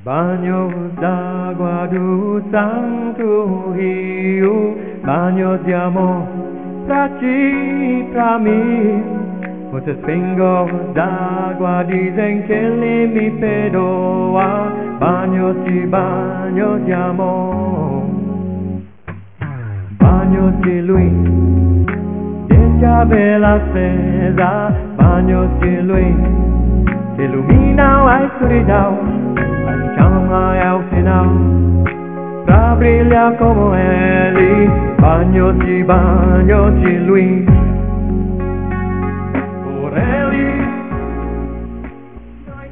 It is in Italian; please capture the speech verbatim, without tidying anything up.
Bagno d'acqua du santo io, bagno di amore, bracci tra me, forse spingo d'acqua, dicen che lei mi perdoa, bagno sì, bagno di amore, bagno di lui, che bella spesa, bagno di lui, si illumina ai oscuridad. Chiama al final, pra brilhar como ele, bagno de banho de luz.